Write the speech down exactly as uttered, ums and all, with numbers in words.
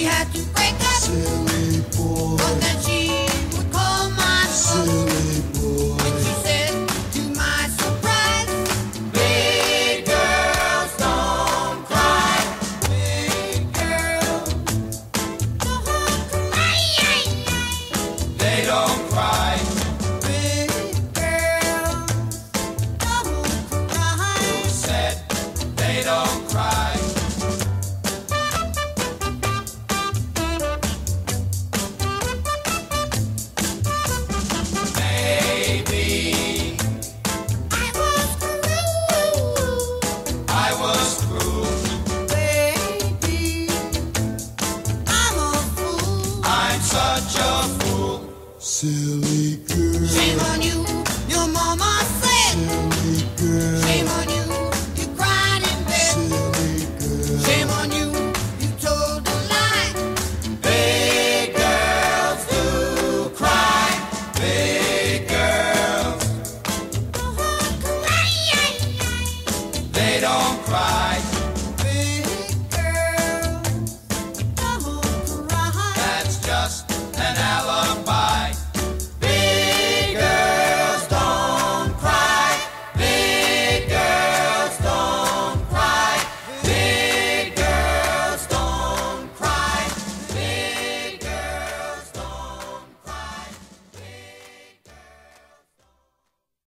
had to break up. Silly boy. But then she would call my phone. Silly boy. And she said, to my surprise, big girls don't cry. Big girls don't cry. They don't cry. Big girls don't cry. Said they don't cry. Maybe I was cruel. I was cruel. Baby, I'm a fool. I'm such a fool. Silly girl. Shame on you.